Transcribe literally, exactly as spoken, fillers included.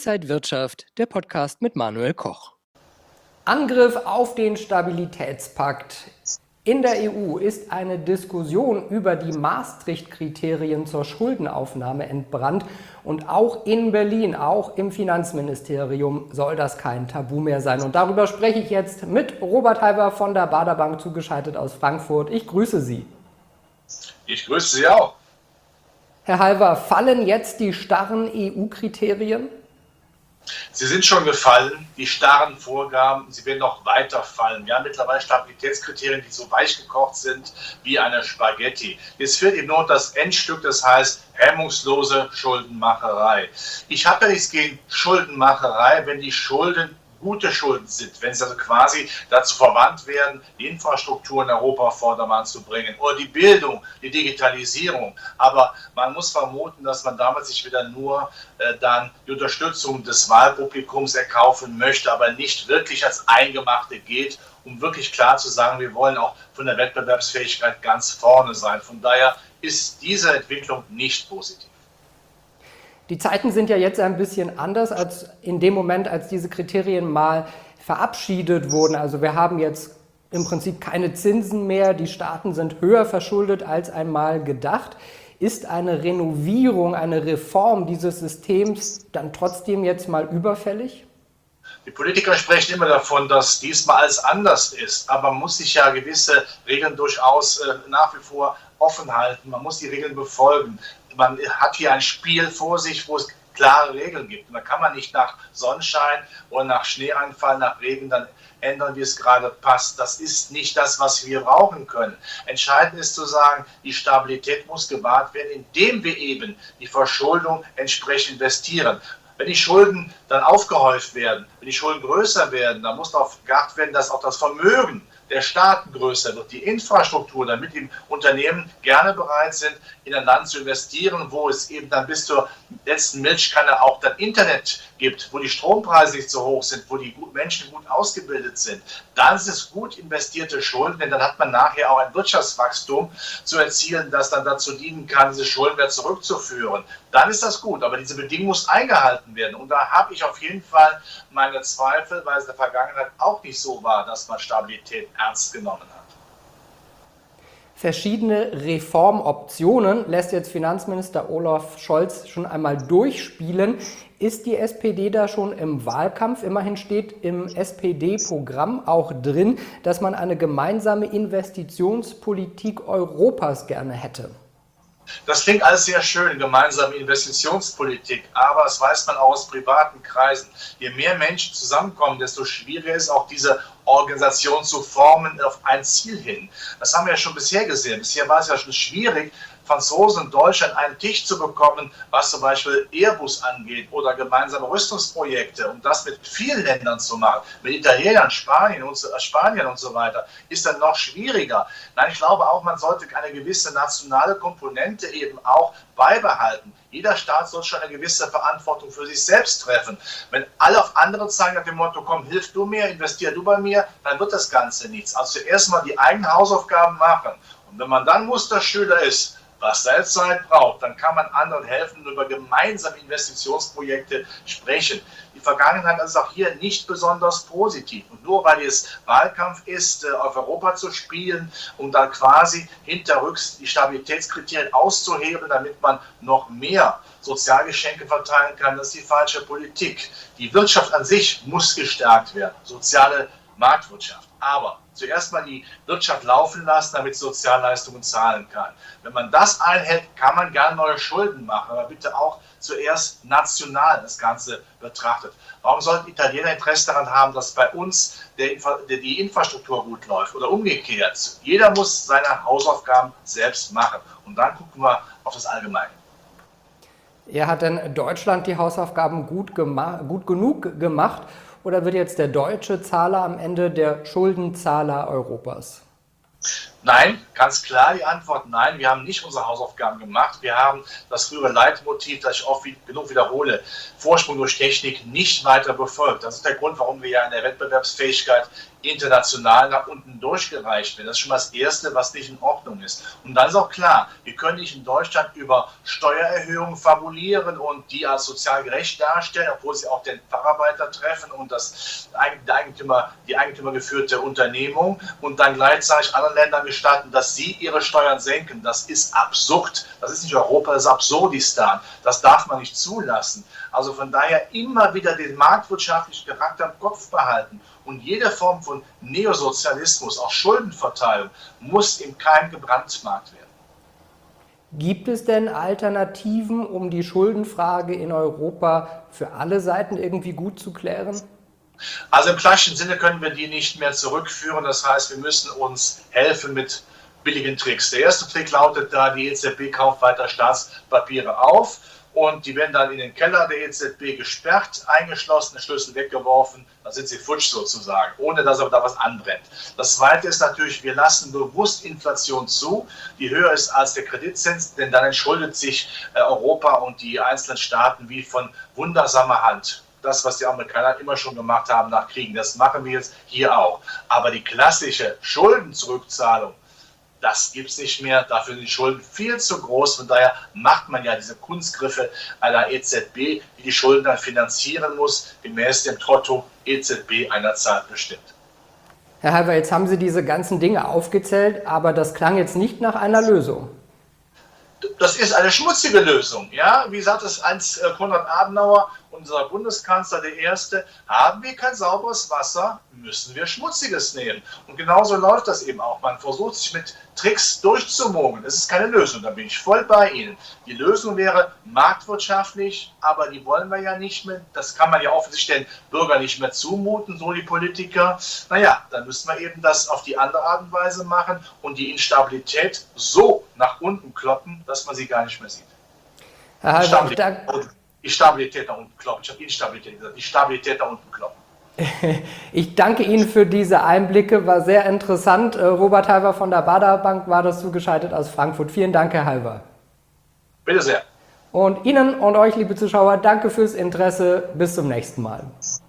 Inside Wirtschaft, der Podcast mit Manuel Koch. Angriff auf den Stabilitätspakt. In der E U ist eine Diskussion über die Maastricht-Kriterien zur Schuldenaufnahme entbrannt. Und auch in Berlin, auch im Finanzministerium soll das kein Tabu mehr sein. Und darüber spreche ich jetzt mit Robert Halver von der Baader Bank, zugeschaltet aus Frankfurt. Ich grüße Sie. Ich grüße Sie auch. Herr Halver, fallen jetzt die starren E U-Kriterien? Sie sind schon gefallen, die starren Vorgaben, sie werden noch weiter fallen. Wir haben mittlerweile Stabilitätskriterien, die so weich gekocht sind wie eine Spaghetti. Jetzt fehlt eben nur das Endstück, das heißt hemmungslose Schuldenmacherei. Ich habe ja nichts gegen Schuldenmacherei, wenn die Schulden gute Schulden sind, wenn sie also quasi dazu verwandt werden, die Infrastruktur in Europa auf Vordermann zu bringen oder die Bildung, die Digitalisierung. Aber man muss vermuten, dass man damit sich wieder nur äh, dann die Unterstützung des Wahlpublikums erkaufen möchte, aber nicht wirklich als Eingemachte geht, um wirklich klar zu sagen, wir wollen auch von der Wettbewerbsfähigkeit ganz vorne sein. Von daher ist diese Entwicklung nicht positiv. Die Zeiten sind ja jetzt ein bisschen anders als in dem Moment, als diese Kriterien mal verabschiedet wurden. Also wir haben jetzt im Prinzip keine Zinsen mehr, die Staaten sind höher verschuldet als einmal gedacht. Ist eine Renovierung, eine Reform dieses Systems dann trotzdem jetzt mal überfällig? Die Politiker sprechen immer davon, dass diesmal alles anders ist, aber man muss sich ja gewisse Regeln durchaus äh, nach wie vor offen halten. Man muss die Regeln befolgen. Man hat hier ein Spiel vor sich, wo es klare Regeln gibt. Und da kann man nicht nach Sonnenschein oder nach Schneeeinfall, nach Regen dann ändern, wie es gerade passt. Das ist nicht das, was wir brauchen können. Entscheidend ist zu sagen, die Stabilität muss gewahrt werden, indem wir eben die Verschuldung entsprechend investieren. Wenn die Schulden dann aufgehäuft werden, wenn die Schulden größer werden, dann muss darauf geachtet werden, dass auch das Vermögen der Staaten größer wird, die Infrastruktur, damit die Unternehmen gerne bereit sind, in ein Land zu investieren, wo es eben dann bis zur letzten Milchkanne auch dann Internet gibt, wo die Strompreise nicht so hoch sind, wo die Menschen gut ausgebildet sind. Dann ist es gut investierte Schulden, denn dann hat man nachher auch ein Wirtschaftswachstum zu erzielen, das dann dazu dienen kann, diese Schulden wieder zurückzuführen. Dann ist das gut, aber diese Bedingung muss eingehalten werden. Und da habe ich auf jeden Fall meine Zweifel, weil es in der Vergangenheit auch nicht so war, dass man Stabilität ernst genommen hat. Verschiedene Reformoptionen lässt jetzt Finanzminister Olaf Scholz schon einmal durchspielen. Ist die S P D da schon im Wahlkampf? Immerhin steht im S P D-Programm auch drin, dass man eine gemeinsame Investitionspolitik Europas gerne hätte. Das klingt alles sehr schön, gemeinsame Investitionspolitik, aber das weiß man auch aus privaten Kreisen. Je mehr Menschen zusammenkommen, desto schwieriger ist auch diese Organisation zu formen auf ein Ziel hin. Das haben wir ja schon bisher gesehen. Bisher war es ja schon schwierig, Franzosen und Deutsche an einen Tisch zu bekommen, was zum Beispiel Airbus angeht oder gemeinsame Rüstungsprojekte, um das mit vielen Ländern zu machen, mit Italienern, Spanien und, so, Spanien und so weiter, ist dann noch schwieriger. Nein, ich glaube auch, man sollte eine gewisse nationale Komponente eben auch beibehalten. Jeder Staat soll schon eine gewisse Verantwortung für sich selbst treffen. Wenn alle auf andere zeigen nach dem Motto, komm, hilf du mir, investier du bei mir, dann wird das Ganze nichts. Also zuerst mal die eigenen Hausaufgaben machen. Und wenn man dann Musterschüler ist, was seine Zeit braucht, dann kann man anderen helfen und über gemeinsame Investitionsprojekte sprechen. Die Vergangenheit ist auch hier nicht besonders positiv. Und nur weil es Wahlkampf ist, auf Europa zu spielen, um dann quasi hinterrücks die Stabilitätskriterien auszuhebeln, damit man noch mehr Sozialgeschenke verteilen kann, das ist die falsche Politik. Die Wirtschaft an sich muss gestärkt werden, soziale Marktwirtschaft. Aber zuerst mal die Wirtschaft laufen lassen, damit Sozialleistungen zahlen kann. Wenn man das einhält, kann man gerne neue Schulden machen, aber bitte auch zuerst national das Ganze betrachtet. Warum sollten Italiener Interesse daran haben, dass bei uns der Infra- die Infrastruktur gut läuft oder umgekehrt? Jeder muss seine Hausaufgaben selbst machen und dann gucken wir auf das Allgemeine. Ja, hat denn Deutschland die Hausaufgaben gut, gema- gut genug gemacht? Oder wird jetzt der deutsche Zahler am Ende der Schuldenzahler Europas? Nein, ganz klar die Antwort nein. Wir haben nicht unsere Hausaufgaben gemacht. Wir haben das frühere Leitmotiv, das ich oft genug wiederhole, Vorsprung durch Technik, nicht weiter befolgt. Das ist der Grund, warum wir ja in der Wettbewerbsfähigkeit international nach unten durchgereicht werden. Das ist schon mal das Erste, was nicht in Ordnung ist. Und dann ist auch klar, wir können nicht in Deutschland über Steuererhöhungen fabulieren und die als sozial gerecht darstellen, obwohl sie auch den Facharbeiter treffen und das Eigentümer, die eigentümergeführte Unternehmung und dann gleichzeitig anderen Ländern gestatten, dass sie ihre Steuern senken. Das ist absurd. Das ist nicht Europa, das ist Absurdistan. Das darf man nicht zulassen. Also von daher immer wieder den marktwirtschaftlichen Charakter im Kopf behalten. Und jede Form von Neosozialismus, auch Schuldenverteilung, muss im Keim gebrandmarkt werden. Gibt es denn Alternativen, um die Schuldenfrage in Europa für alle Seiten irgendwie gut zu klären? Also im klassischen Sinne können wir die nicht mehr zurückführen. Das heißt, wir müssen uns helfen mit billigen Tricks. Der erste Trick lautet da, die E Z B kauft weiter Staatspapiere auf. Und die werden dann in den Keller der E Z B gesperrt, eingeschlossen, Schlüssel weggeworfen, dann sind sie futsch sozusagen, ohne dass aber da was anbrennt. Das Zweite ist natürlich, wir lassen bewusst Inflation zu, die höher ist als der Kreditzins, denn dann entschuldet sich Europa und die einzelnen Staaten wie von wundersamer Hand. Das, was die Amerikaner immer schon gemacht haben nach Kriegen, das machen wir jetzt hier auch. Aber die klassische Schuldenzurückzahlung, das gibt es nicht mehr, dafür sind die Schulden viel zu groß. Von daher macht man ja diese Kunstgriffe einer E Z B, die die Schulden dann finanzieren muss, gemäß dem Trotto E Z B einer Zahl bestimmt. Herr Halver, jetzt haben Sie diese ganzen Dinge aufgezählt, aber das klang jetzt nicht nach einer Lösung. Das ist eine schmutzige Lösung. Ja? Wie sagt es einst Konrad Adenauer, unser Bundeskanzler, der Erste, haben wir kein sauberes Wasser, müssen wir schmutziges nehmen. Und genauso läuft das eben auch. Man versucht sich mit Tricks durchzumogeln. Es ist keine Lösung, da bin ich voll bei Ihnen. Die Lösung wäre marktwirtschaftlich, aber die wollen wir ja nicht mehr. Das kann man ja offensichtlich den Bürgern nicht mehr zumuten, so die Politiker. Naja, dann müssen wir eben das auf die andere Art und Weise machen und die Instabilität so nach unten kloppen, dass man sie gar nicht mehr sieht. Herr Halver, danke. Die Stabilität da unten kloppen. Ich habe Instabilität gesagt. Die Stabilität da unten kloppen. Ich danke Ihnen für diese Einblicke, war sehr interessant. Robert Halver von der Baader Bank war das zugeschaltet aus Frankfurt. Vielen Dank, Herr Halver. Bitte sehr. Und Ihnen und euch, liebe Zuschauer, danke fürs Interesse. Bis zum nächsten Mal.